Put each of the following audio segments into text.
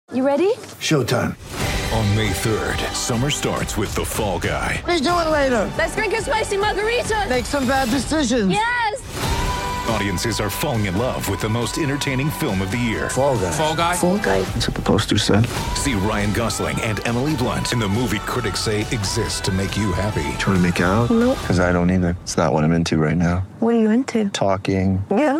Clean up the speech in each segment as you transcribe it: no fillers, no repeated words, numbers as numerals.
You ready? Showtime. On May 3rd, summer starts with The Fall Guy. Let's do it later. Let's drink a spicy margarita. Make some bad decisions. Yes! Audiences are falling in love with the most entertaining film of the year. Fall Guy. Fall Guy? Fall Guy. That's what the poster said. See Ryan Gosling and Emily Blunt in the movie critics say exists to make you happy. Trying to make it out? Nope. Because I don't either. It's not what I'm into right now. What are you into? Talking. Yeah.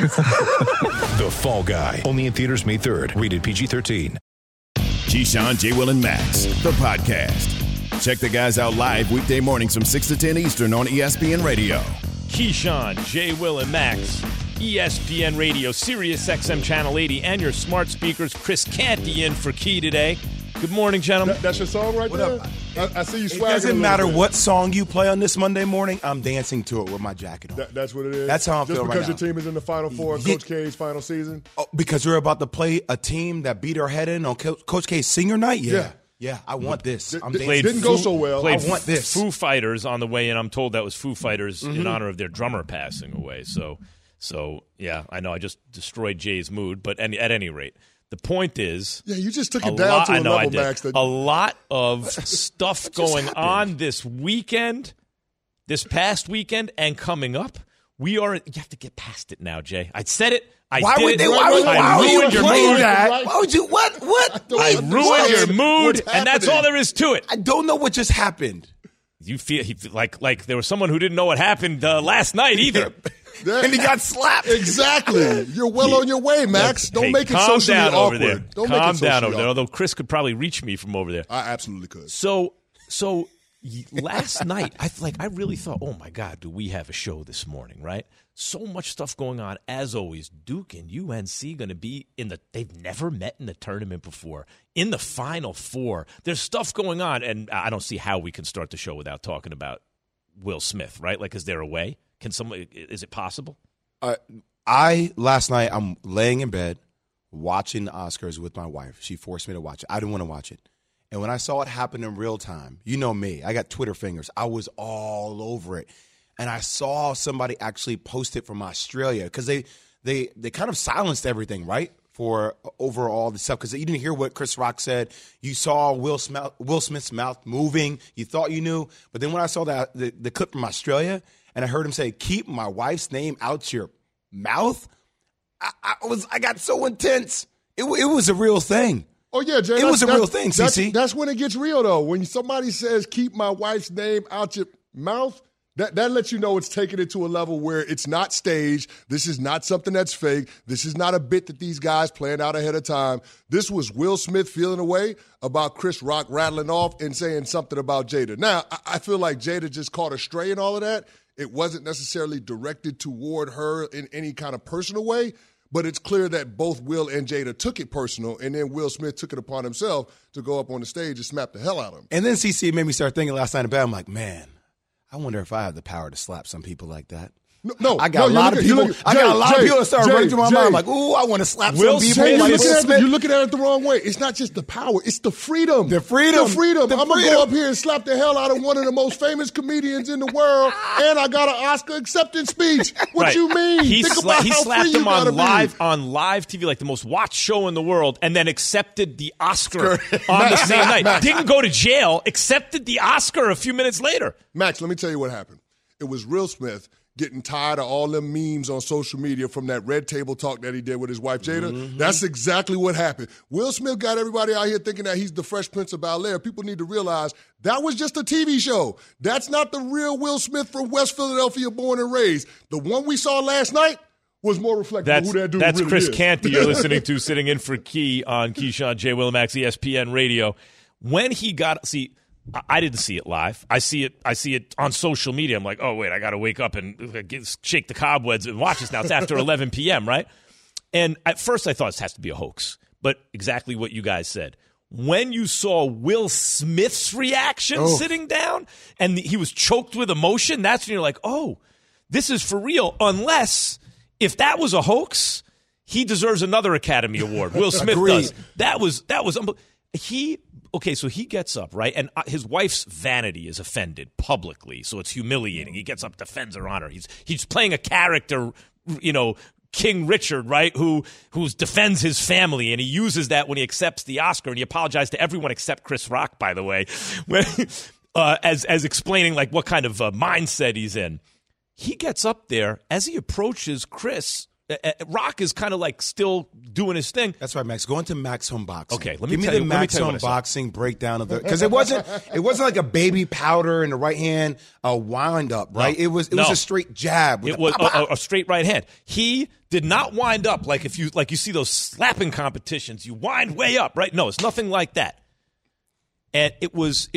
The Fall Guy. Only in theaters May 3rd. Rated PG-13. Keyshawn, J. Will, and Max, the podcast. Check the guys out live weekday mornings from 6 to 10 Eastern on ESPN Radio. Keyshawn, J. Will, and Max, ESPN Radio, Sirius XM Channel 80, and your smart speakers. Chris Canty in for Key today. Good morning, gentlemen. That's your song right there? I see you swagging. It doesn't matter what song you play on this Monday morning, I'm dancing to it with my jacket on. That's what it is? That's how I feel right now. Just because your team is in the Final Four in Coach K's final season? Oh, because we're about to play a team that beat our head in on Coach K's senior night? Yeah, I want this. I'm dancing. Didn't go so well. Played I want this. Foo Fighters on the way in. I'm told that was Foo Fighters in honor of their drummer passing away. So yeah, I know I just destroyed Jay's mood, but at any rate, the point is, yeah, you just took it down to a level, Max. A lot of stuff going on this weekend, this past weekend, and coming up. You have to get past it now, Jay. I said it. Why would you play that? Why would you? What? I ruined your mood, and that's all there is to it. I don't know what just happened. You feel like there was someone who didn't know what happened last night either. And he got slapped. Exactly. You're well on your way, Max. Don't make it socially awkward. Over there. Don't calm make it down over awkward. there. Although Chris could probably reach me from over there. I absolutely could. So last night, I really thought, oh my God, do we have a show this morning? Right? So much stuff going on. As always, Duke and UNC going to be they've never met in the tournament before. In the Final Four, there's stuff going on, and I don't see how we can start the show without talking about Will Smith. Right? Like, is there a way? Is it possible? Last night, I'm laying in bed watching the Oscars with my wife. She forced me to watch it. I didn't want to watch it. And when I saw it happen in real time, you know me, I got Twitter fingers. I was all over it. And I saw somebody actually post it from Australia because they kind of silenced everything, right, for over all the stuff. Because you didn't hear what Chris Rock said. You saw Will Smith's mouth moving. You thought you knew. But then when I saw the clip from Australia and I heard him say, "Keep my wife's name out your mouth," I got so intense. It was a real thing. Oh, yeah, Jay. It was a real thing, CC. That's when it gets real, though. When somebody says, "Keep my wife's name out your mouth," that lets you know it's taking it to a level where it's not staged. This is not something that's fake. This is not a bit that these guys planned out ahead of time. This was Will Smith feeling a way about Chris Rock rattling off and saying something about Jada. Now, I feel like Jada just caught a stray in all of that. It wasn't necessarily directed toward her in any kind of personal way, but it's clear that both Will and Jada took it personal, and then Will Smith took it upon himself to go up on the stage and smack the hell out of him. And then CC made me start thinking last night in bed, I'm like, man, I wonder if I have the power to slap some people like that. No, I got a lot of people. I got a lot of people that start running through my mind. I'm like, ooh, I want to slap some people. You're looking at it the wrong way. It's not just the power; it's the freedom. The freedom. I'm gonna go up here and slap the hell out of one of the most famous comedians in the world, and I got an Oscar acceptance speech. What you mean? He Think about he how slapped free you him on gotta live TV, like the most watched show in the world, and then accepted the Oscar on the same night. Didn't go to jail. Accepted the Oscar a few minutes later. Max, let me tell you what happened. It was Will Smith getting tired of all them memes on social media from that red table talk that he did with his wife, Jada. Mm-hmm. That's exactly what happened. Will Smith got everybody out here thinking that he's the Fresh Prince of Bel-Air. People need to realize that was just a TV show. That's not the real Will Smith from West Philadelphia, born and raised. The one we saw last night was more reflective of who that dude That's really Chris is. Canty you're listening to, sitting in for Key on Keyshawn, J. Will, Max, ESPN Radio. When he got – I didn't see it live. I see it on social media. I'm like, oh, wait, I got to wake up and shake the cobwebs and watch this now. It's after 11 p.m., right? And at first I thought this has to be a hoax, but exactly what you guys said. When you saw Will Smith's reaction sitting down and he was choked with emotion, that's when you're like, oh, this is for real. Unless, if that was a hoax, he deserves another Academy Award. Will Smith does. That was unbelievable. Okay, so he gets up, right? And his wife's vanity is offended publicly, so it's humiliating. He gets up, defends her honor. He's playing a character, King Richard, right, who defends his family, and he uses that when he accepts the Oscar, and he apologized to everyone except Chris Rock, by the way, as explaining like what kind of mindset he's in. He gets up there as he approaches Chris. Rock is kind of like still doing his thing. That's right, Max. Go into Max Home Boxing. Okay, Give me the Max Home Boxing breakdown of the, because it wasn't like a baby powder in the right hand, a wind up, right? No, it was a straight jab. It was a straight right hand. He did not wind up like you see those slapping competitions. You wind way up, right? No, it's nothing like that. And it was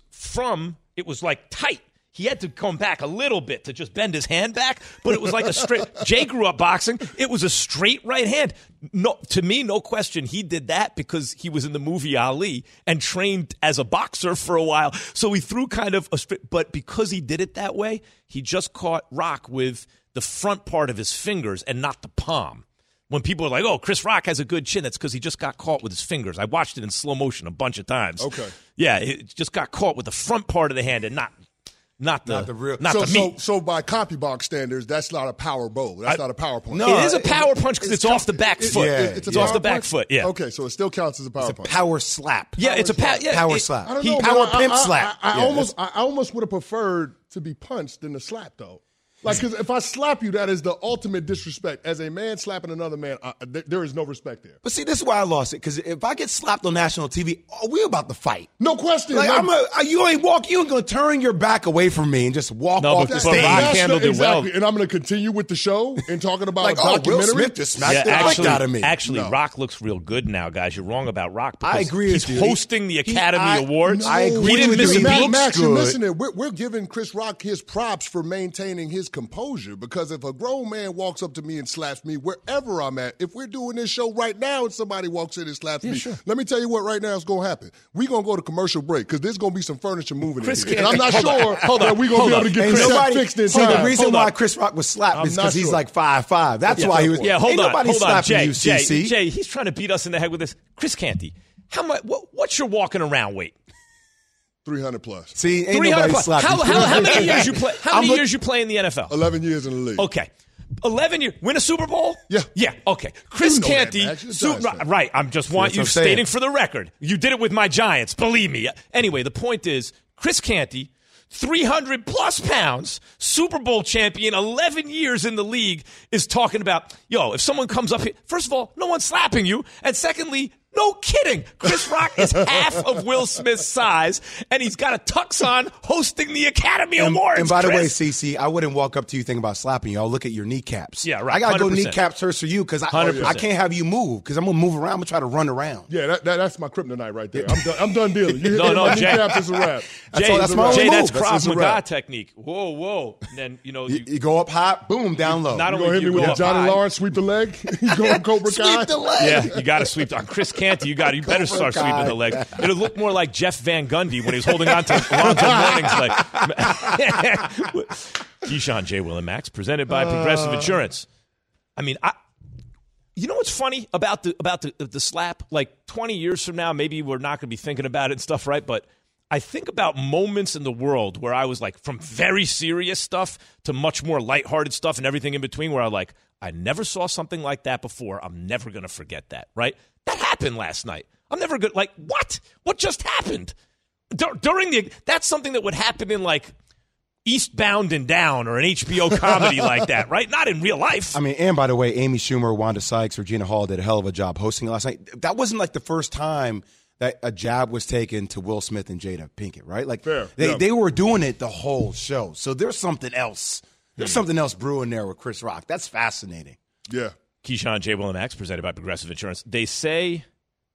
like tight. He had to come back a little bit to just bend his hand back, but it was like a straight. Jay grew up boxing. It was a straight right hand. No, to me, no question. He did that because he was in the movie Ali and trained as a boxer for a while. So he threw kind of a straight, but because he did it that way, he just caught Rock with the front part of his fingers and not the palm. When people are like, "Oh, Chris Rock has a good chin," that's because he just got caught with his fingers. I watched it in slow motion a bunch of times. Okay. Yeah, it just got caught with the front part of the hand and not the real. the meat. So by CompuBox standards, that's not a power bow. That's not a power punch. No, it is a power punch because it's off the back foot. It's off the back punch? foot. Yeah. Okay, so it still counts as a power punch. Power slap. Yeah, it's a power slap. I don't know, Power man. pimp slap. I almost would have preferred to be punched than to slap, though. Like, because if I slap you, that is the ultimate disrespect. As a man slapping another man, there is no respect there. But see, this is why I lost it. Because if I get slapped on national TV, we about to fight. No question. Like, you ain't going to turn your back away from me and just walk off the but stage. Rock handled it well. And I'm going to continue with the show and talking about Like, a documentary. Will Smith just smacked the fuck out of me. Actually, Rock looks real good now, guys. You're wrong about Rock. I agree with he's you. hosting the Academy Awards. I agree He didn't with miss you. a He beat. looks Max, you're good. missing it. We're giving Chris Rock his props for maintaining his composure. Because if a grown man walks up to me and slaps me wherever I'm at, if we're doing this show right now and somebody walks in and slaps me, let me tell you what right now is going to happen. We're going to go to commercial break because there's going to be some furniture moving in here. And I'm not sure that we're going to be able to get Chris fixed in time. The reason why Chris Rock was slapped is because he's like 5'5". That's why he was. Yeah, hold on. Slapping you, CC. Jay, he's trying to beat us in the head with this. Chris Canty, how much? What's your walking around weight? 300 plus. See, ain't nobody slapping you. How many years you play? How many years you play in the NFL? 11 years in the league. Okay. 11 years. Win a Super Bowl? Yeah. Yeah, okay. Chris You know that, Canty. Max. You're a Giants fan. Right. I'm just want you stating for the record. You did it with my Giants. Believe me. Anyway, the point is, Chris Canty, 300 plus pounds, Super Bowl champion, 11 years in the league, is talking about, if someone comes up here, first of all, no one's slapping you. And secondly, no kidding. Chris Rock is half of Will Smith's size, and he's got a tux on hosting the Academy Awards. And by the way, Chris. CC, I wouldn't walk up to you thinking about slapping you. I'll look at your kneecaps. Yeah, right. I got to go 100%. kneecaps first for you because I can't have you move because I'm going to move around. I'm going to try to run around. Yeah, that's my kryptonite right there. I'm done dealing. You hit No, my Jay. kneecaps, it's a wrap. That's my only that's move. Krav a Maga wrap. technique. Whoa. And then, You go up high, boom, down low. Not You only gonna hit do me you with go the up Johnny high, Lawrence sweep the leg? You going Cobra Kai? Sweep the leg. Yeah, you got to sweep on Chris Canty. You better start sweeping the leg. It'll look more like Jeff Van Gundy when he's holding on to Alonzo Mourning's leg. Keyshawn, J. Will, and Max, presented by Progressive Insurance. I mean, you know what's funny about the slap? Like 20 years from now, maybe we're not going to be thinking about it and stuff, right? But I think about moments in the world where I was like from very serious stuff to much more lighthearted stuff and everything in between where I'm like, I never saw something like that before. I'm never going to forget that, right? That happened last night. I'm never good. Like, what? What just happened? That's something that would happen in like Eastbound and Down or an HBO comedy like that, right? Not in real life. I mean, and by the way, Amy Schumer, Wanda Sykes, Regina Hall did a hell of a job hosting last night. That wasn't like the first time that a jab was taken to Will Smith and Jada Pinkett, right? Like they were doing it the whole show. So there's something else. There's something else brewing there with Chris Rock. That's fascinating. Yeah. Keyshawn, J. Will, and Max, presented by Progressive Insurance. They say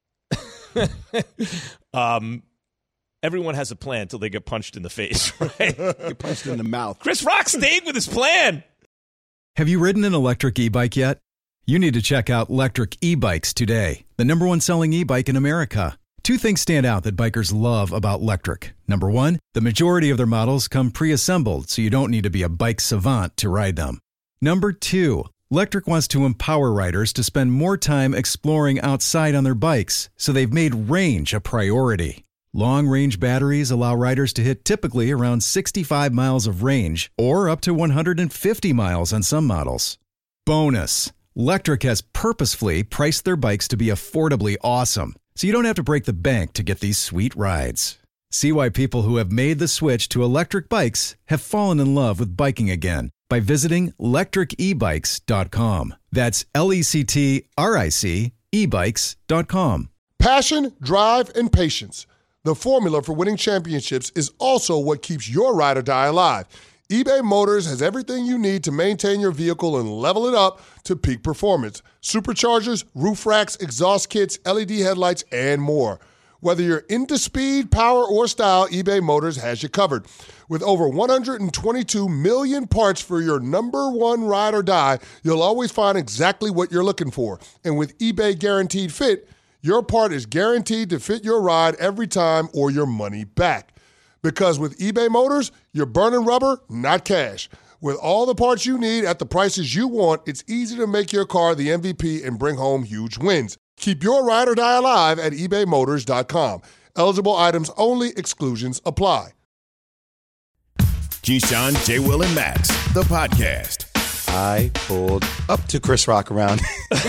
everyone has a plan until they get punched in the face, right? Get punched in the mouth. Chris Rock stayed with his plan. Have you ridden an electric e-bike yet? You need to check out Electric E-Bikes today, the #1 selling e-bike in America. Two things stand out that bikers love about Electric. Number one, the majority of their models come pre-assembled, so you don't need to be a bike savant to ride them. Number two, Electric wants to empower riders to spend more time exploring outside on their bikes, so they've made range a priority. Long-range batteries allow riders to hit typically around 65 miles of range or up to 150 miles on some models. Bonus, Lectric has purposefully priced their bikes to be affordably awesome, so you don't have to break the bank to get these sweet rides. See why people who have made the switch to electric bikes have fallen in love with biking again by visiting lectricebikes.com. That's LECTRIC ebikes.com. Passion, drive, and patience. The formula for winning championships is also what keeps your ride or die alive. eBay Motors has everything you need to maintain your vehicle and level it up to peak performance. Superchargers, roof racks, exhaust kits, LED headlights, and more. Whether you're into speed, power, or style, eBay Motors has you covered. With over 122 million parts for your number one ride or die, you'll always find exactly what you're looking for. And with eBay Guaranteed Fit, your part is guaranteed to fit your ride every time or your money back. Because with eBay Motors, you're burning rubber, not cash. With all the parts you need at the prices you want, it's easy to make your car the MVP and bring home huge wins. Keep your ride or die alive at ebaymotors.com. Eligible items only. Exclusions apply. Keyshawn, J. Will, and Max, the podcast. I pulled up to Chris Rock around.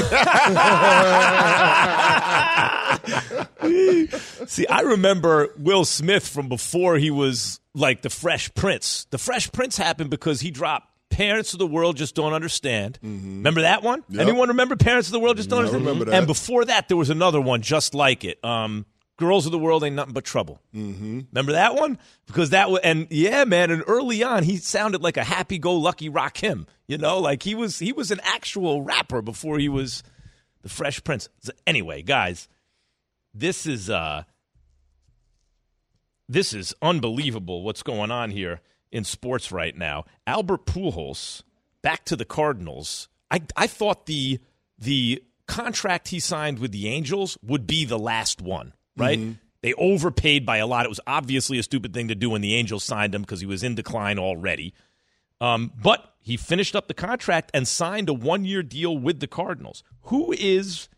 See, I remember Will Smith from before he was like the Fresh Prince. The Fresh Prince happened because he dropped Parents of the World Just Don't Understand. Mm-hmm. Remember that one? Yep. Anyone remember Parents of the World Just Don't Understand? I remember that. And before that, there was another one just like it. Girls of the World Ain't Nothing But Trouble. Mm-hmm. Remember that one? Because that was, and yeah, man, and early on, he sounded like a happy-go-lucky Rakim. You know, like he was an actual rapper before he was the Fresh Prince. So anyway, guys, this is unbelievable what's going on here in sports right now. Albert Pujols back to the Cardinals. I thought the contract he signed with the Angels would be the last one, right? Mm-hmm. They overpaid by a lot. It was obviously a stupid thing to do when the Angels signed him because he was in decline already. But he finished up the contract and signed a one-year deal with the Cardinals. Who is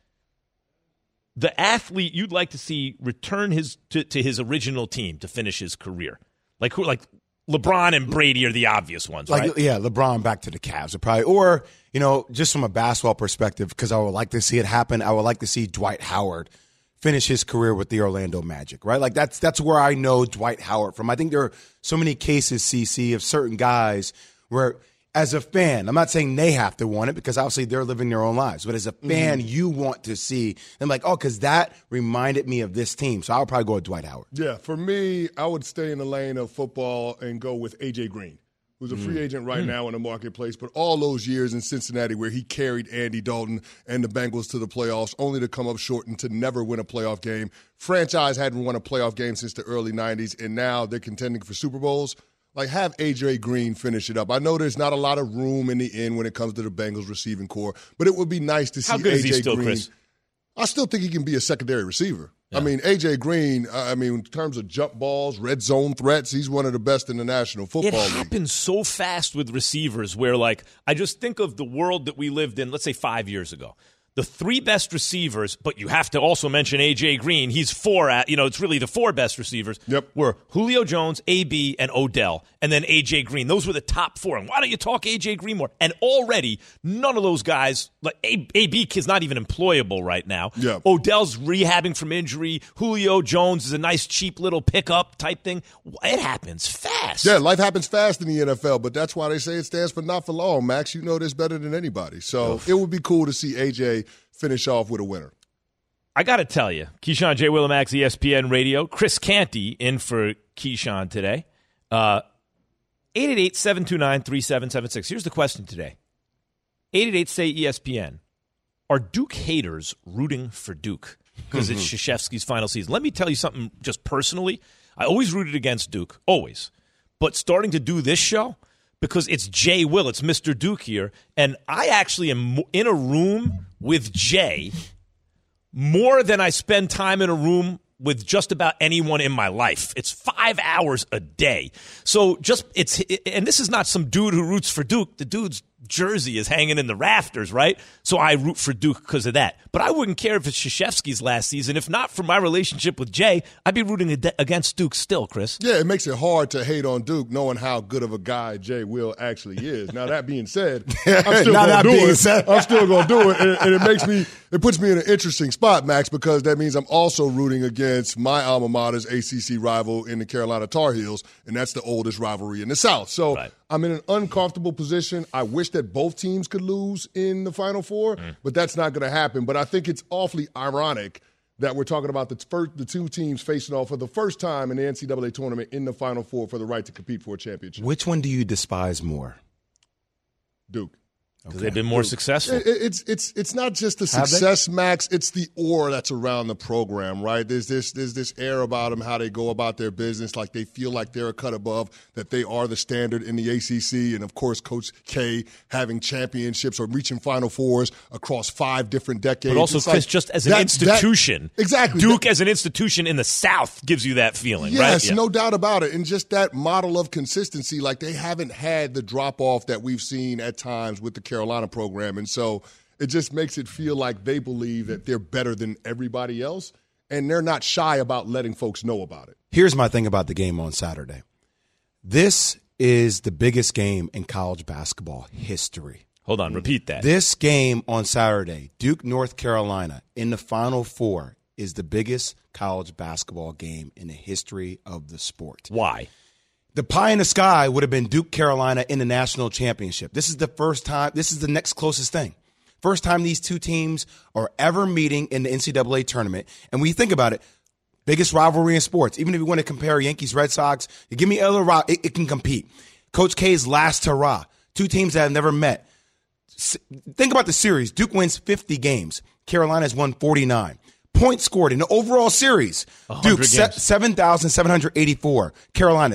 the athlete you'd like to see return to his original team to finish his career? Like who? Like LeBron and Brady are the obvious ones, right? Yeah, LeBron back to the Cavs are probably, or just from a basketball perspective, because I would like to see it happen. I would like to see Dwight Howard finish his career with the Orlando Magic, right? Like that's where I know Dwight Howard from. I think there are so many cases, CC, of certain guys where, as a fan, I'm not saying they have to want it because obviously they're living their own lives, but as a fan, you want to see them like, oh, because that reminded me of this team. So I would probably go with Dwight Howard. Yeah, for me, I would stay in the lane of football and go with A.J. Green, who's a free agent right now in the marketplace, but all those years in Cincinnati where he carried Andy Dalton and the Bengals to the playoffs only to come up short and to never win a playoff game. Franchise hadn't won a playoff game since the early 90s, and now they're contending for Super Bowls. Like, have A.J. Green finish it up. I know there's not a lot of room in the end when it comes to the Bengals receiving core, but it would be nice to see A.J. Green. How good is he still, Chris? I still think he can be a secondary receiver. Yeah. I mean, A.J. Green, in terms of jump balls, red zone threats, he's one of the best in the National Football League. It happens so fast with receivers where, like, I just think of the world that we lived in, let's say 5 years ago. The three best receivers, but you have to also mention A.J. Green. He's it's really the four best receivers. Yep. Were Julio Jones, A.B., and Odell, and then A.J. Green. Those were the top four. And why don't you talk A.J. Green more? And already, none of those guys, like A.B. is not even employable right now. Yep. Odell's rehabbing from injury. Julio Jones is a nice, cheap little pickup type thing. It happens fast. Yeah, life happens fast in the NFL, but that's why they say it stands for not for long, Max. You know this better than anybody. So It would be cool to see A.J. finish off with a winner. I got to tell you, Keyshawn, J. Will, and Max, ESPN Radio. Chris Canty in for Keyshawn today. 888-729-3776. Here's the question today. 888-SAY-ESPN. Are Duke haters rooting for Duke? Because it's Krzyzewski's final season. Let me tell you something just personally. I always rooted against Duke, always. But starting to do this show, because it's Jay Will, it's Mr. Duke here, and I actually am in a room with Jay more than I spend time in a room with just about anyone in my life. It's 5 hours a day. So and this is not some dude who roots for Duke. The dude's jersey is hanging in the rafters, right? So I root for Duke because of that. But I wouldn't care if it's Krzyzewski's last season. If not for my relationship with Jay, I'd be rooting against Duke still, Chris. Yeah, it makes it hard to hate on Duke knowing how good of a guy Jay Will actually is. Now, that being said, I'm still going to do it. I'm still going to do it. And it puts me in an interesting spot, Max, because that means I'm also rooting against my alma mater's ACC rival in the Carolina Tar Heels, and that's the oldest rivalry in the South. So I'm in an uncomfortable position. I wish that both teams could lose in the Final Four, but that's not going to happen. But I think it's awfully ironic that we're talking about the two teams facing off for the first time in the NCAA tournament in the Final Four for the right to compete for a championship. Which one do you despise more? Duke. Because they've been more successful. It's not just the success, Max. It's the aura that's around the program, right? There's this air about them, how they go about their business, like they feel like they're a cut above, that they are the standard in the ACC. And, of course, Coach K having championships or reaching Final Fours across 5 different decades. But also, Chris, just as an institution. Exactly. Duke as an institution in the South gives you that feeling, right? Yes, no doubt about it. And just that model of consistency, like they haven't had the drop-off that we've seen at times with the Carolina program. And so it just makes it feel like they believe that they're better than everybody else, and they're not shy about letting folks know about it. Here's my thing about the game on Saturday. This is the biggest game in college basketball history. Hold on, repeat that. This game on Saturday, Duke, North Carolina, in the Final Four, is the biggest college basketball game in the history of the sport. Why? The pie in the sky would have been Duke, Carolina in the national championship. This is the first time. This is the next closest thing. First time these two teams are ever meeting in the NCAA tournament. And when you think about it, biggest rivalry in sports. Even if you want to compare Yankees, Red Sox, you give me other rival, it can compete. Coach K's last hurrah. Two teams that have never met. Think about the series. Duke wins 50 games. Carolina has won 49. Points scored in the overall series. Duke, 7,784. Carolina,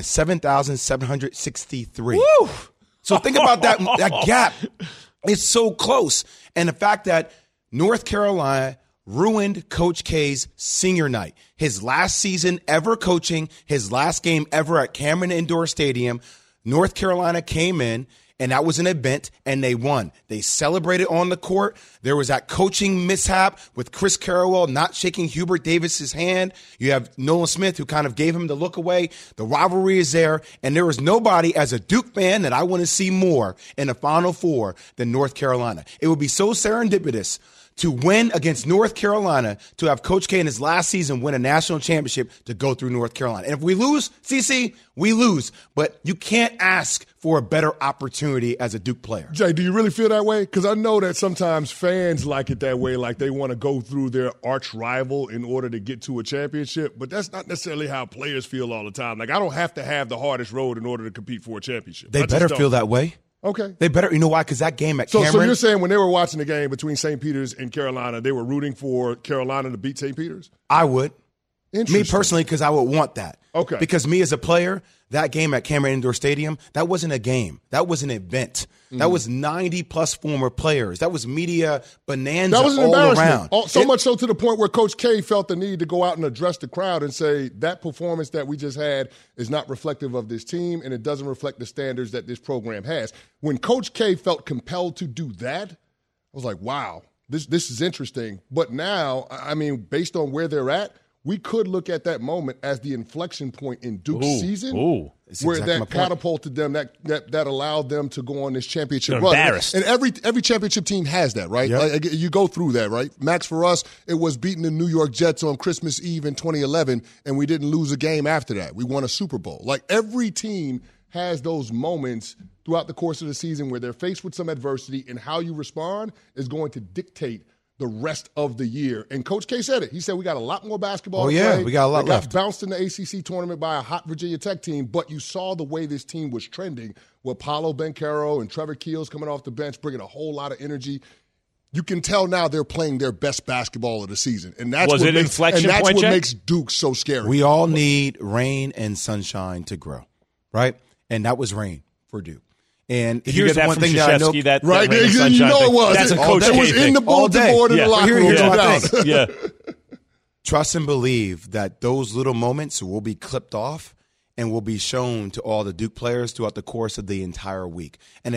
7,763. Woo! So think about that gap. It's so close. And the fact that North Carolina ruined Coach K's senior night. His last season ever coaching, his last game ever at Cameron Indoor Stadium. North Carolina came in, and that was an event, and they won. They celebrated on the court. There was that coaching mishap with Chris Carrawell not shaking Hubert Davis's hand. You have Nolan Smith, who kind of gave him the look away. The rivalry is there, and there is nobody as a Duke fan that I want to see more in the Final Four than North Carolina. It would be so serendipitous to win against North Carolina, to have Coach K in his last season win a national championship, to go through North Carolina. And if we lose, CC, we lose. But you can't ask for a better opportunity as a Duke player. Jay, do you really feel that way? Because I know that sometimes fans like it that way, like they want to go through their arch rival in order to get to a championship. But that's not necessarily how players feel all the time. Like, I don't have to have the hardest road in order to compete for a championship. They better feel that way. Okay. They better. You know why? Because that game at Cameron. So you're saying when they were watching the game between St. Peter's and Carolina, they were rooting for Carolina to beat St. Peter's? I would. Interesting. Me personally, because I would want that. Okay. Because me as a player, that game at Cameron Indoor Stadium, that wasn't a game. That was an event. That was 90-plus former players. That was media bonanza all around. That was an embarrassment. So much so to the point where Coach K felt the need to go out and address the crowd and say, that performance that we just had is not reflective of this team, and it doesn't reflect the standards that this program has. When Coach K felt compelled to do that, I was like, wow, this is interesting. But now, I mean, based on where they're at, we could look at that moment as the inflection point in Duke's season, where exactly that catapulted them, that allowed them to go on this championship run. And every championship team has that, right? Yep. Like, you go through that, right? Max, for us, it was beating the New York Jets on Christmas Eve in 2011, and we didn't lose a game after that. We won a Super Bowl. Like, every team has those moments throughout the course of the season where they're faced with some adversity, and how you respond is going to dictate the rest of the year. And Coach K said it. He said we got a lot more basketball to play. We got a lot left. Got bounced in the ACC tournament by a hot Virginia Tech team, but you saw the way this team was trending with Paolo Banchero and Trevor Keels coming off the bench, bringing a whole lot of energy. You can tell now they're playing their best basketball of the season. And that's what makes Duke so scary. We all need rain and sunshine to grow, right? And that was rain for Duke. And here's one thing that I know, right? You know it was. That's a Coach K thing. It was in the bulletin board in the locker room. Here's my thing. Yeah. Trust and believe that those little moments will be clipped off and will be shown to all the Duke players throughout the course of the entire week. And as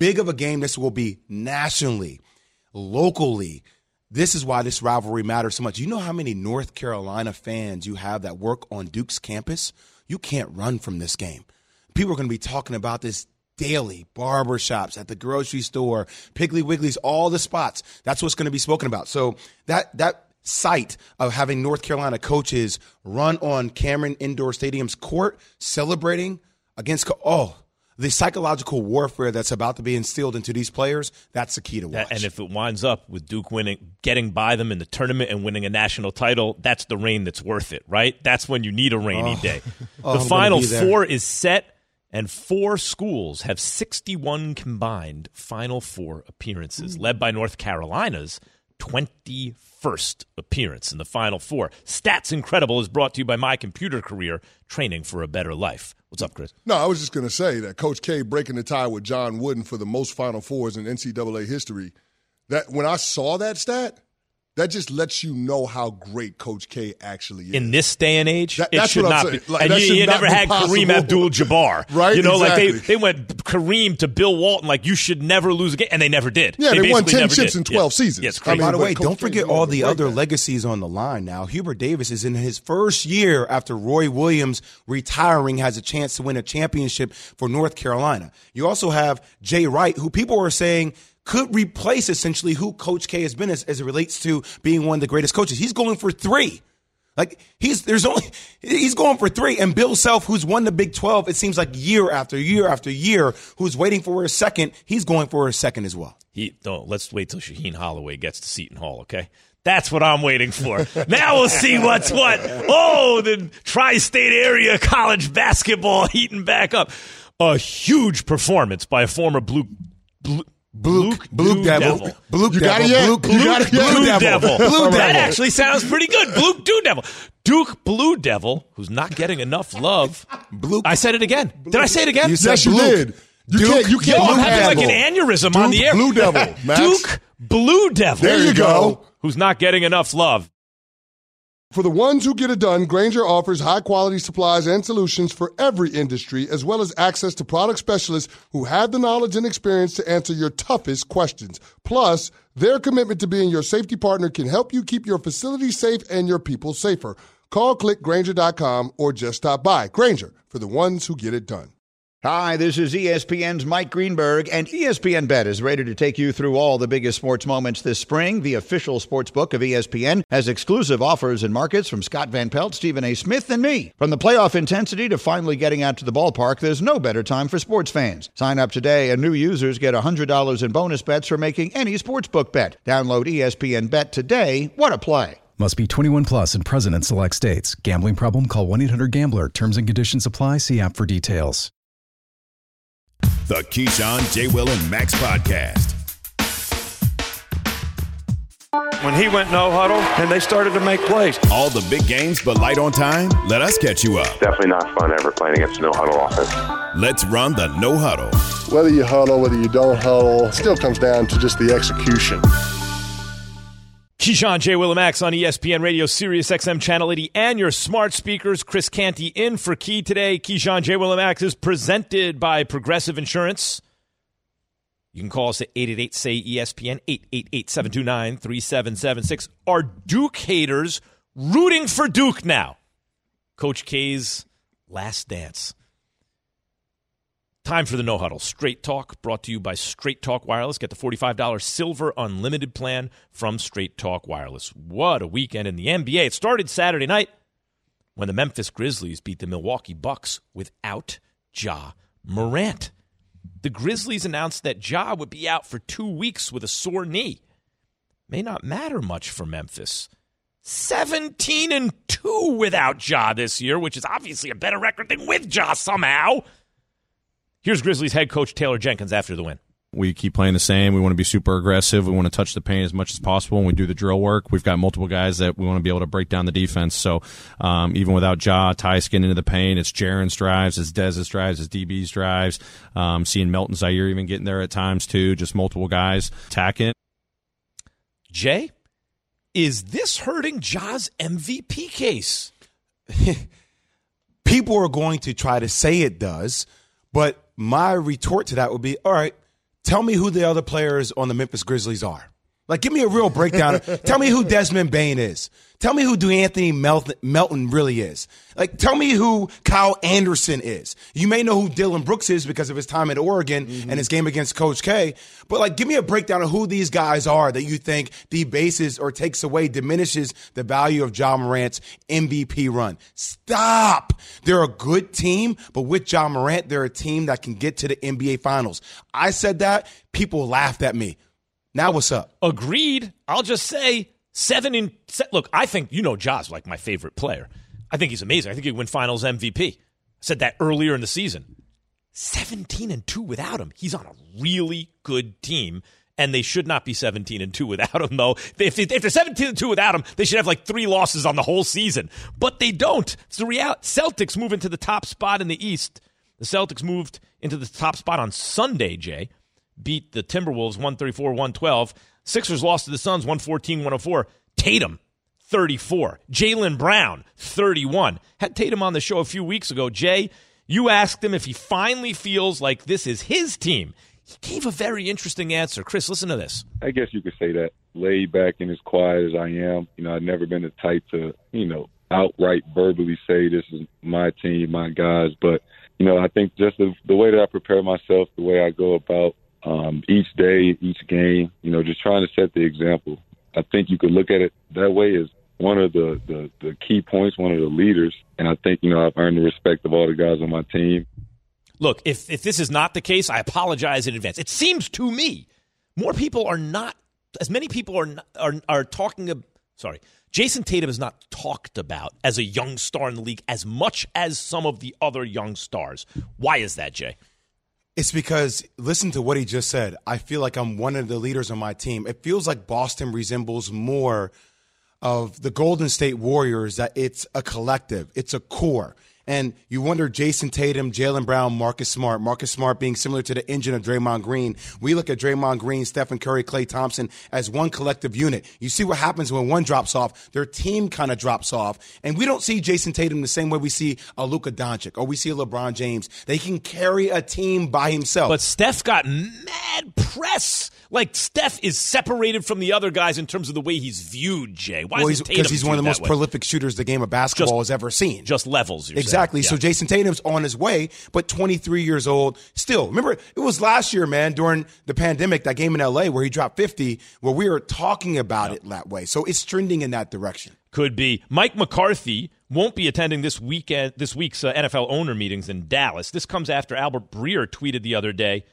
big of a game this will be nationally, locally. This is why this rivalry matters so much. You know how many North Carolina fans you have that work on Duke's campus? You can't run from this game. People are going to be talking about this daily. Barbershops, at the grocery store, Piggly Wiggly's, all the spots. That's what's going to be spoken about. So that sight of having North Carolina coaches run on Cameron Indoor Stadium's court, celebrating against the psychological warfare that's about to be instilled into these players, that's the key to watch. And if it winds up with Duke winning, getting by them in the tournament and winning a national title, that's the rain that's worth it, right? That's when you need a rainy day. The Final Four is set, and 4 schools have 61 combined Final Four appearances, led by North Carolina's 21st appearance in the Final Four. Stats Incredible is brought to you by My Computer Career, training for a better life. What's up, Chris? No, I was just going to say that Coach K breaking the tie with John Wooden for the most Final Fours in NCAA history, that when I saw that stat, that just lets you know how great Coach K actually is. In this day and age, it that's should what not I'm be. saying. Like, and you never had Kareem Abdul-Jabbar. Right, you know, exactly. like they went Kareem to Bill Walton, like you should never lose a game, and they never did. Yeah, they won 10 chips did. in 12 seasons. Yes, crazy. By the way, don't forget all the other legacies on the line now. Hubert Davis is in his first year after Roy Williams retiring, has a chance to win a championship for North Carolina. You also have Jay Wright, who people are saying could replace essentially who Coach K has been as it relates to being one of the greatest coaches. He's going for 3. Like he's going for 3. And Bill Self, who's won the Big 12, it seems like year after year after year, who's waiting for his second, he's going for his second as well. Let's wait till Shaheen Holloway gets to Seton Hall, okay? That's what I'm waiting for. Now we'll see what's what. Oh, the tri-state area college basketball heating back up. A huge performance by a former Blue Devil. That actually sounds pretty good. Blue Devil. Duke Blue Devil, who's not getting enough love. I said it again. Did I say it again? Yes, you did. You can't. I'm having like an aneurysm on the air. Blue Devil, Max. Duke Blue Devil. There you go. Who's not getting enough love. For the ones who get it done, Grainger offers high-quality supplies and solutions for every industry, as well as access to product specialists who have the knowledge and experience to answer your toughest questions. Plus, their commitment to being your safety partner can help you keep your facility safe and your people safer. Call, click Grainger.com, or just stop by. Grainger, for the ones who get it done. Hi, this is ESPN's Mike Greenberg, and ESPN Bet is ready to take you through all the biggest sports moments this spring. The official sports book of ESPN has exclusive offers and markets from Scott Van Pelt, Stephen A. Smith, and me. From the playoff intensity to finally getting out to the ballpark, there's no better time for sports fans. Sign up today, and new users get $100 in bonus bets for making any sportsbook bet. Download ESPN Bet today. What a play. Must be 21 plus and present in select states. Gambling problem? Call 1-800-GAMBLER. Terms and conditions apply. See app for details. The Keyshawn, J. Will, and Max podcast. When he went no huddle, and they started to make plays. All the big games, but light on time? Let us catch you up. Definitely not fun ever playing against a no huddle offense. Let's run the no huddle. Whether you huddle, whether you don't huddle, it still comes down to just the execution. Keyshawn, J. Will, and Max on ESPN Radio, Sirius XM Channel 80, and your smart speakers. Chris Canty in for Key today. Keyshawn, J. Will, and Max is presented by Progressive Insurance. You can call us at 888-SAY-ESPN, 888-729-3776. Are Duke haters rooting for Duke now? Coach K's last dance. Time for the No Huddle. Straight Talk, brought to you by Straight Talk Wireless. Get the $45 Silver Unlimited plan from Straight Talk Wireless. What a weekend in the NBA. It started Saturday night when the Memphis Grizzlies beat the Milwaukee Bucks without Ja Morant. The Grizzlies announced that Ja would be out for 2 weeks with a sore knee. May not matter much for Memphis. 17-2 without Ja this year, which is obviously a better record than with Ja somehow. Here's Grizzlies head coach Taylor Jenkins after the win. We keep playing the same. We want to be super aggressive. We want to touch the paint as much as possible, and we do the drill work. We've got multiple guys that we want to be able to break down the defense. So even without Ja, Ty's getting into the paint, it's Jaren's drives, it's Dez's drives, it's DB's drives. Seeing Melton Zaire even getting there at times too, just multiple guys attacking. Jay, is this hurting Ja's MVP case? People are going to try to say it does, but my retort to that would be, all right, tell me who the other players on the Memphis Grizzlies are. Like, give me a real breakdown. Tell me who Desmond Bane is. Tell me who DeAnthony Melton really is. Like, tell me who Kyle Anderson is. You may know who Dylan Brooks is because of his time at Oregon and his game against Coach K. But, like, give me a breakdown of who these guys are that you think debases or takes away, diminishes the value of Ja Morant's MVP run. Stop. They're a good team, but with Ja Morant, they're a team that can get to the NBA Finals. I said that. People laughed at me. Now what's up? Agreed. I'll just say 7 look, I think, Ja's like my favorite player. I think he's amazing. I think he'd win Finals MVP. I said that earlier in the season. 17-2 without him. He's on a really good team, and they should not be 17-2 without him, though. If they're 17-2 without him, they should have like 3 losses on the whole season. But they don't. It's the reality. Celtics move into the top spot in the East. The Celtics moved into the top spot on Sunday, Jay. Beat the Timberwolves 134-112. Sixers lost to the Suns 114-104. Tatum, 34. Jaylen Brown, 31. Had Tatum on the show a few weeks ago. Jay, you asked him if he finally feels like this is his team. He gave a very interesting answer. Chris, listen to this. I guess you could say that. Laid back and as quiet as I am. I've never been the type to, outright verbally say this is my team, my guys. But, I think just the way that I prepare myself, the way I go about each day, each game, just trying to set the example. I think you could look at it that way as one of the key points, one of the leaders. And I think, I've earned the respect of all the guys on my team. Look, if this is not the case, I apologize in advance. It seems to me more people are not, as many people are talking about, Jason Tatum is not talked about as a young star in the league as much as some of the other young stars. Why is that, Jay? It's because, listen to what he just said. I feel like I'm one of the leaders on my team. It feels like Boston resembles more of the Golden State Warriors, that it's a collective. It's a core. And you wonder, Jason Tatum, Jaylen Brown, Marcus Smart being similar to the engine of Draymond Green. We look at Draymond Green, Stephen Curry, Klay Thompson as one collective unit. You see what happens when one drops off, their team kind of drops off. And we don't see Jason Tatum the same way we see a Luka Doncic or we see a LeBron James. They can carry a team by himself. But Steph got mad press. Like, Steph is separated from the other guys in terms of the way he's viewed, Jay. Why is Tatum? Because he's one of the most prolific shooters the game of basketball has ever seen. Just levels, you're exactly. saying. So Jason Tatum's on his way, but 23 years old still. Remember, it was last year, man, during the pandemic, that game in L.A. where he dropped 50, where we were talking about it that way. So it's trending in that direction. Could be. Mike McCarthy won't be attending this week's NFL owner meetings in Dallas. This comes after Albert Breer tweeted the other day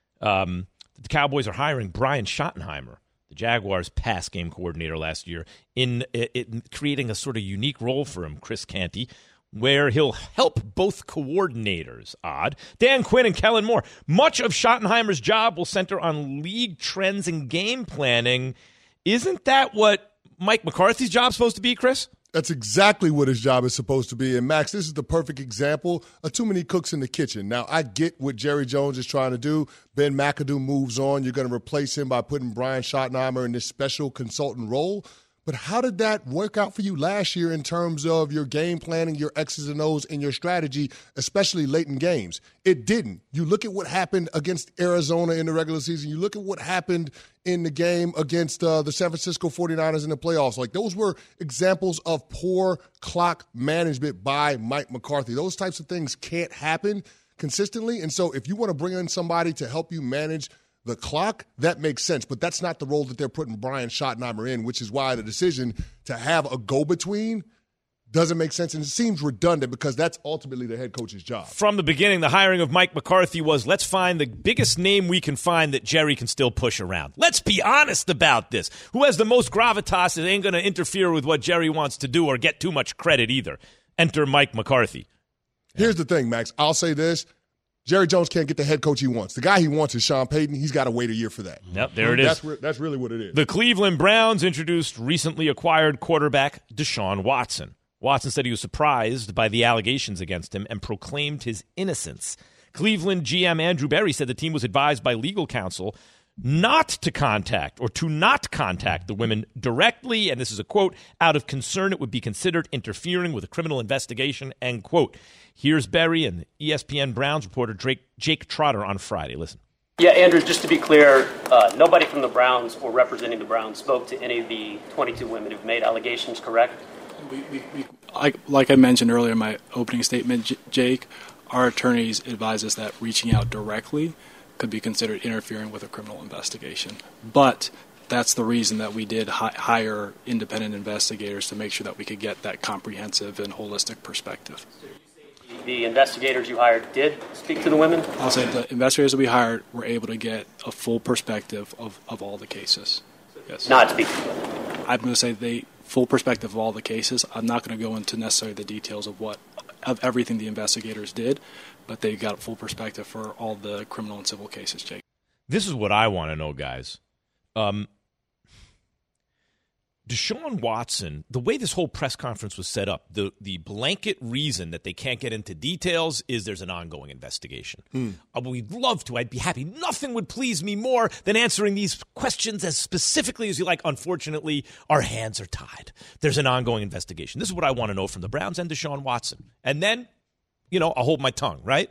the Cowboys are hiring Brian Schottenheimer, the Jaguars' pass game coordinator last year, in creating a sort of unique role for him, Chris Canty, where he'll help both coordinators. Odd. Dan Quinn and Kellen Moore. Much of Schottenheimer's job will center on league trends and game planning. Isn't that what Mike McCarthy's job's supposed to be, Chris? That's exactly what his job is supposed to be. And, Max, this is the perfect example of too many cooks in the kitchen. Now, I get what Jerry Jones is trying to do. Ben McAdoo moves on. You're going to replace him by putting Brian Schottenheimer in this special consultant role. But how did that work out for you last year in terms of your game planning, your X's and O's, and your strategy, especially late in games? It didn't. You look at what happened against Arizona in the regular season. You look at what happened in the game against the San Francisco 49ers in the playoffs. Like, those were examples of poor clock management by Mike McCarthy. Those types of things can't happen consistently. And so if you want to bring in somebody to help you manage the clock, that makes sense. But that's not the role that they're putting Brian Schottenheimer in, which is why the decision to have a go-between doesn't make sense. And it seems redundant because that's ultimately the head coach's job. From the beginning, the hiring of Mike McCarthy was, let's find the biggest name we can find that Jerry can still push around. Let's be honest about this. Who has the most gravitas and ain't going to interfere with what Jerry wants to do or get too much credit either? Enter Mike McCarthy. Here's the thing, Max. I'll say this. Jerry Jones can't get the head coach he wants. The guy he wants is Sean Payton. He's got to wait a year for that. Yep, there it is. That's really what it is. The Cleveland Browns introduced recently acquired quarterback Deshaun Watson. Watson said he was surprised by the allegations against him and proclaimed his innocence. Cleveland GM Andrew Berry said the team was advised by legal counsel not to contact the women directly, and this is a quote, out of concern it would be considered interfering with a criminal investigation, end quote. Here's Berry and ESPN Browns reporter Jake Trotter on Friday. Listen. Yeah, Andrew, just to be clear, nobody from the Browns or representing the Browns spoke to any of the 22 women who've made allegations, correct? Like I mentioned earlier in my opening statement, Jake, our attorneys advise us that reaching out directly could be considered interfering with a criminal investigation. But that's the reason that we did hire independent investigators to make sure that we could get that comprehensive and holistic perspective. The investigators you hired did speak to the women? I'll say the investigators that we hired were able to get a full perspective of all the cases. Yes. Not speak to the women? I'm going to say full perspective of all the cases. I'm not going to go into necessarily the details of everything the investigators did, but they got full perspective for all the criminal and civil cases, Jake. This is what I want to know, guys. Deshaun Watson, the way this whole press conference was set up, the blanket reason that they can't get into details is there's an ongoing investigation. We'd love to. I'd be happy. Nothing would please me more than answering these questions as specifically as you like. Unfortunately, our hands are tied. There's an ongoing investigation. This is what I want to know from the Browns and Deshaun Watson. And then, I'll hold my tongue, right?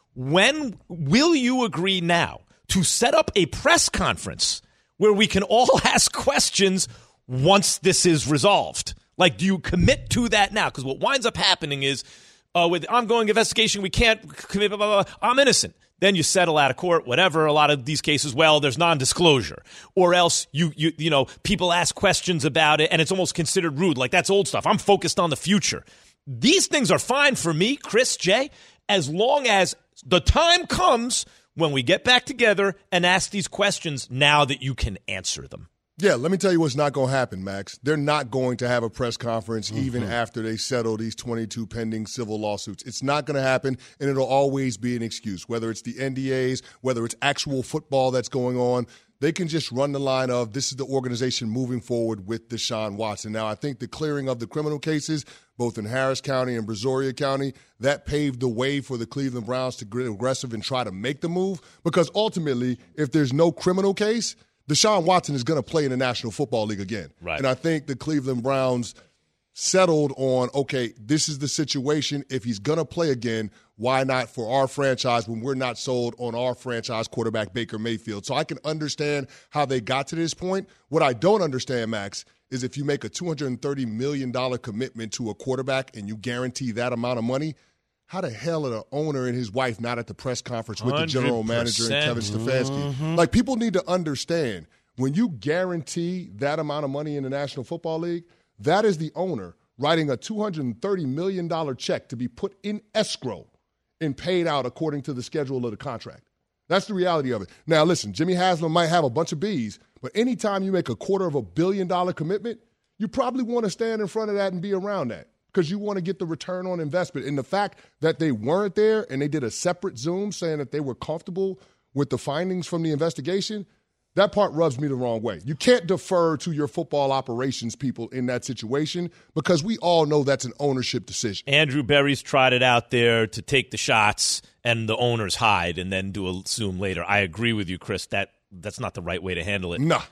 When will you agree now to set up a press conference where we can all ask questions once this is resolved? Like, do you commit to that now? Because what winds up happening is with ongoing investigation, we can't commit, blah, blah, blah. I'm innocent. Then you settle out of court, whatever. A lot of these cases, well, there's non-disclosure. Or else you people ask questions about it and it's almost considered rude. Like, that's old stuff. I'm focused on the future. These things are fine for me, Chris, Jay, as long as the time comes when we get back together and ask these questions now that you can answer them. Yeah, let me tell you what's not going to happen, Max. They're not going to have a press conference even after they settle these 22 pending civil lawsuits. It's not going to happen, and it'll always be an excuse, whether it's the NDAs, whether it's actual football that's going on. They can just run the line of this is the organization moving forward with Deshaun Watson. Now, I think the clearing of the criminal cases, both in Harris County and Brazoria County, that paved the way for the Cleveland Browns to get aggressive and try to make the move, because ultimately, if there's no criminal case, Deshaun Watson is going to play in the National Football League again. Right. And I think the Cleveland Browns settled on, okay, this is the situation. If he's going to play again, why not for our franchise when we're not sold on our franchise quarterback, Baker Mayfield? So I can understand how they got to this point. What I don't understand, Max, is if you make a $230 million commitment to a quarterback and you guarantee that amount of money, how the hell are the owner and his wife not at the press conference with the general manager and Kevin Stefanski? Like, people need to understand, when you guarantee that amount of money in the National Football League, that is the owner writing a $230 million check to be put in escrow and paid out according to the schedule of the contract. That's the reality of it. Now, listen, Jimmy Haslam might have a bunch of B's, but anytime you make a $250 million commitment, you probably want to stand in front of that and be around that, because you want to get the return on investment. And the fact that they weren't there and they did a separate Zoom saying that they were comfortable with the findings from the investigation, that part rubs me the wrong way. You can't defer to your football operations people in that situation, because we all know that's an ownership decision. Andrew Berry's tried it out there to take the shots and the owners hide and then do a Zoom later. I agree with you, Chris. That's not the right way to handle it. Nah.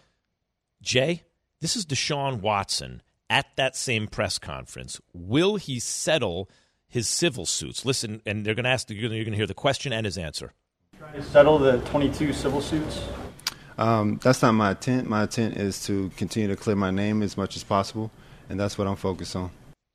Jay, this is Deshaun Watson at that same press conference. Will he settle his civil suits? Listen, and they're going to ask. You're going to hear the question and his answer. Trying to settle the 22 civil suits? That's not my intent. My intent is to continue to clear my name as much as possible, and that's what I'm focused on.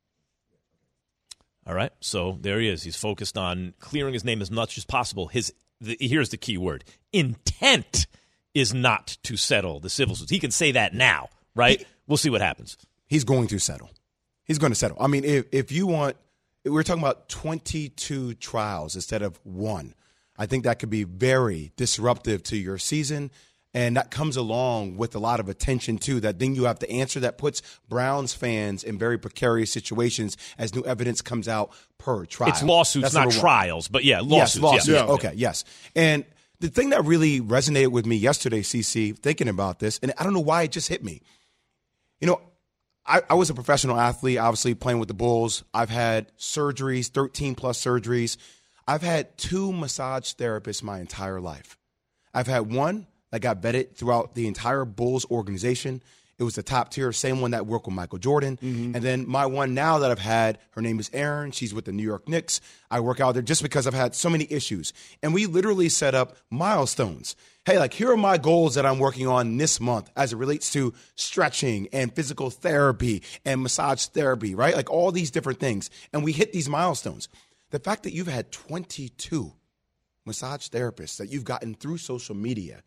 All right, so there he is. He's focused on clearing his name as much as possible. Here's the key word. Intent is not to settle the civil suits. He can say that now, right? We'll see what happens. He's going to settle. He's going to settle. I mean, if you want, we're talking about 22 trials instead of one. I think that could be very disruptive to your season, and that comes along with a lot of attention, too, that then you have to answer. That puts Browns fans in very precarious situations as new evidence comes out per trial. It's lawsuits, not trials, but yeah, lawsuits. Yes, lawsuits. Yeah. Okay, yes. And the thing that really resonated with me yesterday, CC, thinking about this, and I don't know why it just hit me. You know, I was a professional athlete, obviously playing with the Bulls. I've had surgeries, 13-plus surgeries. I've had 2 massage therapists my entire life. I've had one that got vetted throughout the entire Bulls organization, It was the top tier, same one that worked with Michael Jordan. And then my one now that I've had, her name is Erin. She's with the New York Knicks. I work out there just because I've had so many issues. And we literally set up milestones. Hey, like, here are my goals that I'm working on this month as it relates to stretching and physical therapy and massage therapy, right? Like all these different things. And we hit these milestones. The fact that you've had 22 massage therapists that you've gotten through social media,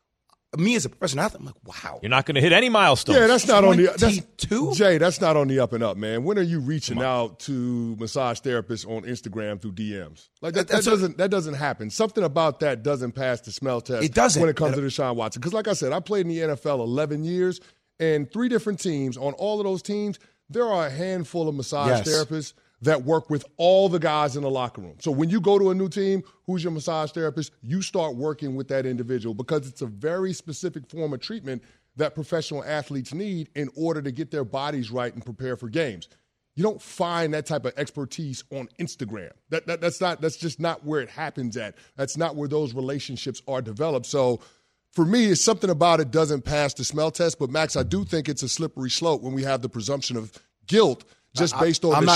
me as a professional athlete, I'm like, wow. You're not going to hit any milestones. Yeah, that's not on the Jay, that's not on the up and up, man. When are you reaching out to massage therapists on Instagram through DMs? Like that doesn't happen. Something about that doesn't pass the smell test. It doesn't when it comes to Deshaun Watson. Because like I said, I played in the NFL 11 years, and 3 different teams. On all of those teams, there are a handful of massage therapists that work with all the guys in the locker room. So when you go to a new team, who's your massage therapist? You start working with that individual because it's a very specific form of treatment that professional athletes need in order to get their bodies right and prepare for games. You don't find that type of expertise on Instagram. That's just not where it happens at. That's not where those relationships are developed. So for me, it's something about it doesn't pass the smell test. But Max, I do think it's a slippery slope when we have the presumption of guilt based on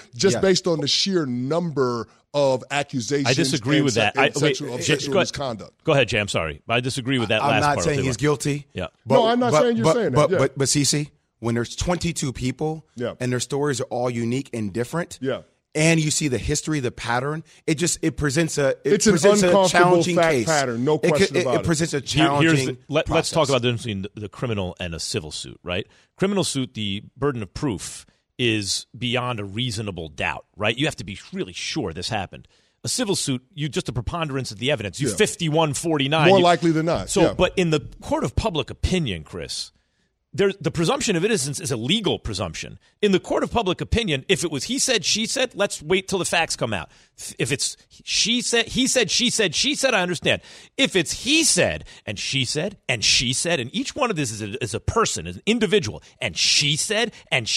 the sheer number of accusations. I disagree with that. Sexual misconduct. Go ahead, Jay. I'm sorry, but I disagree with that I'm last part. not saying he's guilty. Yeah. No, I'm not saying you're saying that. But Cece, when there's 22 people and their stories are all unique and different, and you see the history, the pattern, it presents a challenging case. Pattern, no question about it. It presents a challenging Let's talk about the difference between the criminal and a civil suit, right? Criminal suit, the burden of proof is beyond a reasonable doubt, right? You have to be really sure this happened. A civil suit, you just a preponderance of the evidence. You 51-49. More likely than not. So, but in the court of public opinion, Chris, the presumption of innocence is a legal presumption. In the court of public opinion, if it was he said, she said, let's wait till the facts come out. If it's she said, he said, she said, I understand. If it's he said, and she said, and she said, and each one of this is a person, is an individual, and she said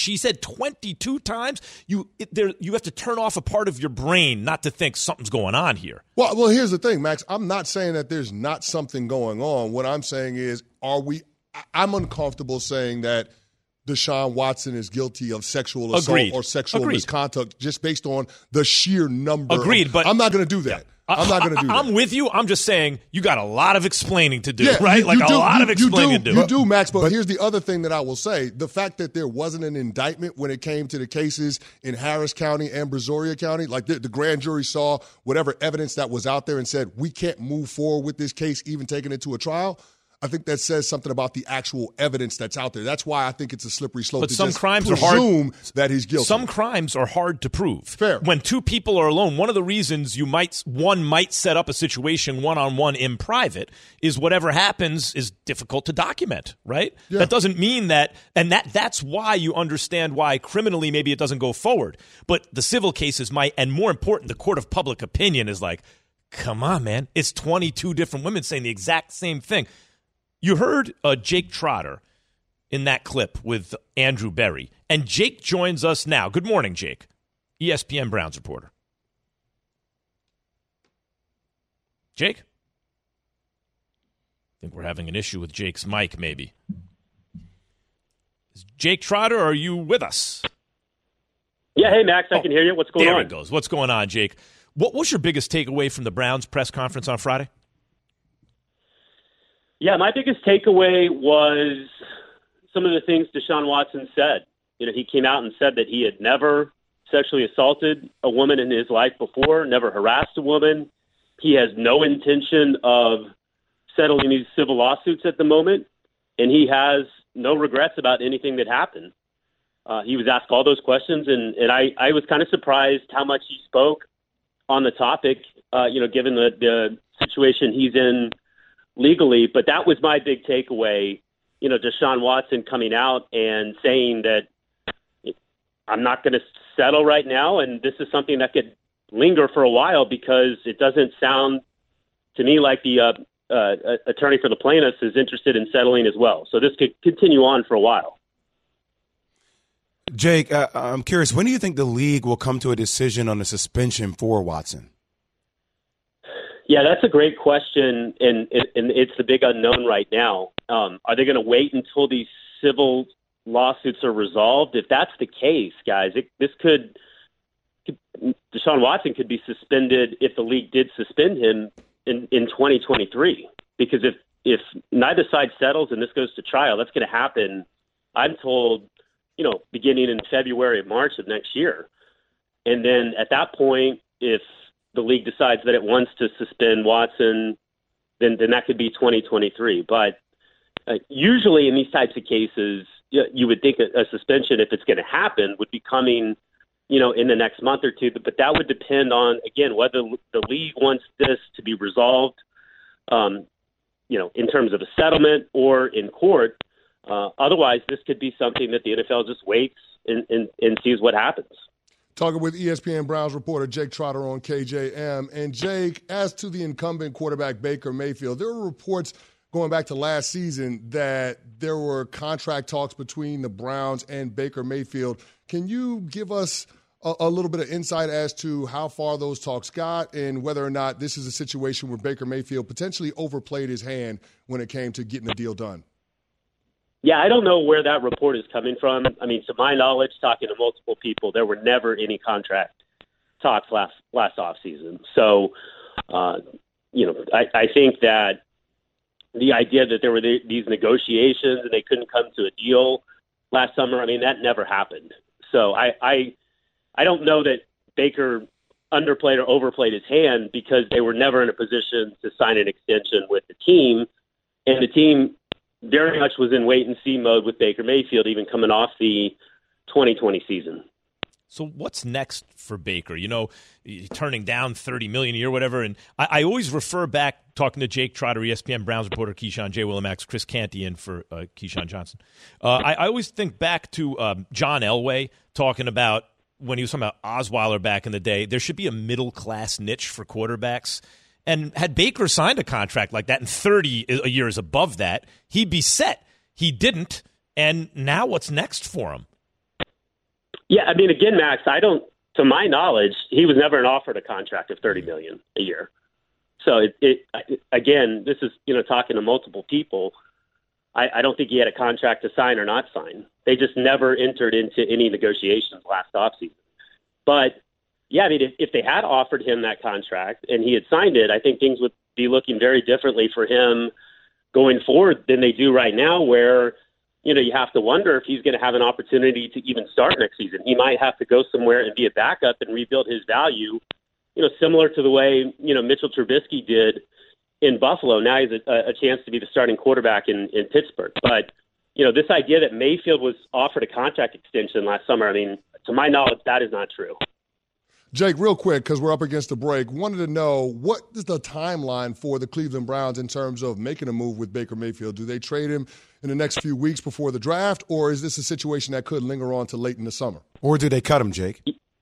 22 times, you have to turn off a part of your brain not to think something's going on here. Well, here's the thing, Max. I'm not saying that there's not something going on. What I'm saying is, I'm uncomfortable saying that Deshaun Watson is guilty of sexual assault or sexual misconduct just based on the sheer number. Agreed, but I'm not going to do that. I'm not going to do that. I'm with you. I'm just saying you got a lot of explaining to do, right? A lot of explaining to do. You do, Max, but here's the other thing that I will say. The fact that there wasn't an indictment when it came to the cases in Harris County and Brazoria County, like the grand jury saw whatever evidence that was out there and said, we can't move forward with this case, even taking it to a trial. I think that says something about the actual evidence that's out there. That's why I think it's a slippery slope. But to some just crimes presume that he's guilty. Some crimes are hard to prove. Fair. When 2 people are alone, one of the reasons one might set up a situation one-on-one in private is whatever happens is difficult to document, right? Yeah. That doesn't mean that, and that's why you understand why criminally maybe it doesn't go forward. But the civil cases might, and more important, the court of public opinion is like, come on, man. It's 22 different women saying the exact same thing. You heard Jake Trotter in that clip with Andrew Berry, and Jake joins us now. Good morning, Jake, ESPN Browns reporter. Jake? I think we're having an issue with Jake's mic, maybe. Is Jake Trotter, are you with us? Yeah, hey, Max, I can hear you. What's going on? There it goes. What's going on, Jake? What was your biggest takeaway from the Browns press conference on Friday? Yeah, my biggest takeaway was some of the things Deshaun Watson said. He came out and said that he had never sexually assaulted a woman in his life before, never harassed a woman. He has no intention of settling these civil lawsuits at the moment, and he has no regrets about anything that happened. He was asked all those questions, and I was kind of surprised how much he spoke on the topic, given the situation he's in legally. But that was my big takeaway, Deshaun Watson coming out and saying that I'm not going to settle right now, and this is something that could linger for a while because it doesn't sound to me like the attorney for the plaintiffs is interested in settling as well. So this could continue on for a while. Jake, I'm curious, when do you think the league will come to a decision on the suspension for Watson? Yeah, that's a great question, and it's the big unknown right now. Are they going to wait until these civil lawsuits are resolved, if that's the case, guys, Deshaun Watson could be suspended if the league did suspend him in 2023. Because if neither side settles and this goes to trial, that's going to happen, I'm told, beginning in February or March of next year. And then at that point, if the league decides that it wants to suspend Watson, then that could be 2023. But usually in these types of cases, you would think a suspension, if it's going to happen, would be coming, in the next month or two. But that would depend on, again, whether the league wants this to be resolved, in terms of a settlement or in court. Otherwise, this could be something that the NFL just waits and sees what happens. Talking with ESPN Browns reporter Jake Trotter on KJM. And Jake, as to the incumbent quarterback Baker Mayfield, there were reports going back to last season that there were contract talks between the Browns and Baker Mayfield. Can you give us a little bit of insight as to how far those talks got and whether or not this is a situation where Baker Mayfield potentially overplayed his hand when it came to getting the deal done? Yeah, I don't know where that report is coming from. I mean, to my knowledge, talking to multiple people, there were never any contract talks last offseason. So, I think that the idea that there were these negotiations and they couldn't come to a deal last summer, I mean, that never happened. So I don't know that Baker underplayed or overplayed his hand because they were never in a position to sign an extension with the team. And the team very much was in wait-and-see mode with Baker Mayfield, even coming off the 2020 season. So what's next for Baker? Turning down $30 million a year, whatever. And I always refer back, talking to Jake Trotter, ESPN Browns reporter, Keyshawn J. Willimax, Chris Canty in for Keyshawn Johnson. I always think back to John Elway talking about when he was talking about Osweiler back in the day. There should be a middle-class niche for quarterbacks. And had Baker signed a contract like that and 30 a year is above that, he'd be set. He didn't. And now what's next for him? Yeah, I mean, again, Max, to my knowledge, he was never offered a contract of $30 million a year. So again, this is, talking to multiple people. I don't think he had a contract to sign or not sign. They just never entered into any negotiations last offseason. But yeah, I mean, if they had offered him that contract and he had signed it, I think things would be looking very differently for him going forward than they do right now, where, you have to wonder if he's going to have an opportunity to even start next season. He might have to go somewhere and be a backup and rebuild his value, similar to the way, Mitchell Trubisky did in Buffalo. Now he's a chance to be the starting quarterback in Pittsburgh. But, this idea that Mayfield was offered a contract extension last summer, I mean, to my knowledge, that is not true. Jake, real quick, because we're up against the break, wanted to know, what is the timeline for the Cleveland Browns in terms of making a move with Baker Mayfield? Do they trade him in the next few weeks before the draft, or is this a situation that could linger on to late in the summer? Or do they cut him, Jake?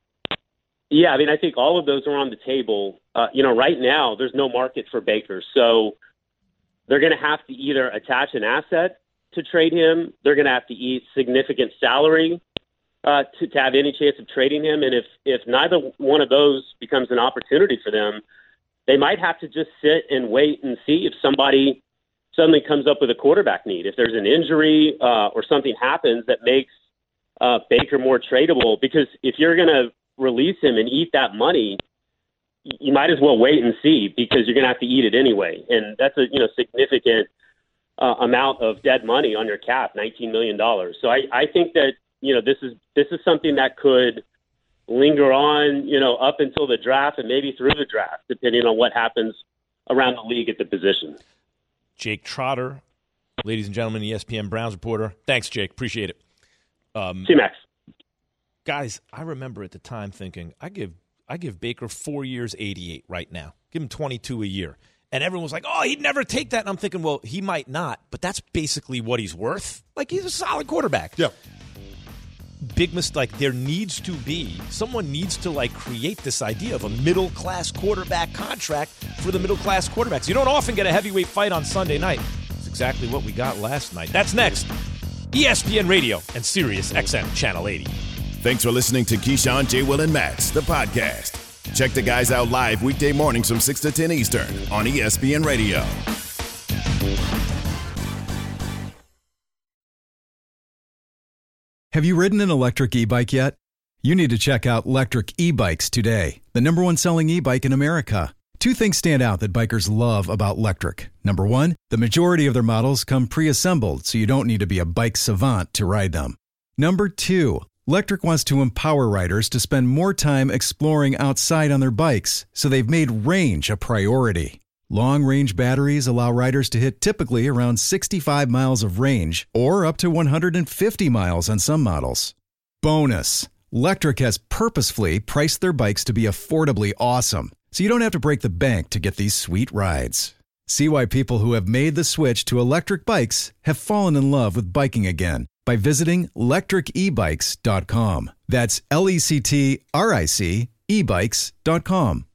Yeah, I mean, I think all of those are on the table. Right now, there's no market for Baker. So they're going to have to either attach an asset to trade him. They're going to have to eat significant salary to have any chance of trading him. And if neither one of those becomes an opportunity for them, they might have to just sit and wait and see if somebody suddenly comes up with a quarterback need. If there's an injury or something happens that makes Baker more tradable, because if you're going to release him and eat that money, you might as well wait and see, because you're going to have to eat it anyway. And that's a significant amount of dead money on your cap, $19 million. So I think that this is something that could linger on, up until the draft and maybe through the draft, depending on what happens around the league at the position. Jake Trotter, ladies and gentlemen, ESPN Browns reporter. Thanks, Jake. Appreciate it. See you, Max. Guys, I remember at the time thinking, I give Baker 4 years, 88 right now. Give him 22 a year. And everyone was like, oh, he'd never take that. And I'm thinking, well, he might not, but that's basically what he's worth. Like, he's a solid quarterback. Yeah. Big mistake. There needs to be, someone needs to create this idea of a middle-class quarterback contract for the middle-class quarterbacks. You don't often get a heavyweight fight on Sunday night. It's exactly what we got last night. That's next. ESPN Radio and Sirius XM Channel 80. Thanks for listening to Keyshawn, J. Will, and Max, the podcast. Check the guys out live weekday mornings from 6 to 10 Eastern on ESPN Radio. Have you ridden an electric e-bike yet? You need to check out Lectric E-Bikes today, the #1 selling e-bike in America. Two things stand out that bikers love about Lectric. Number one, the majority of their models come pre-assembled, so you don't need to be a bike savant to ride them. Number two, Lectric wants to empower riders to spend more time exploring outside on their bikes, so they've made range a priority. Long-range batteries allow riders to hit typically around 65 miles of range, or up to 150 miles on some models. Bonus, Lectric has purposefully priced their bikes to be affordably awesome, so you don't have to break the bank to get these sweet rides. See why people who have made the switch to electric bikes have fallen in love with biking again by visiting lectricebikes.com. That's LECTRIC ebikes.com.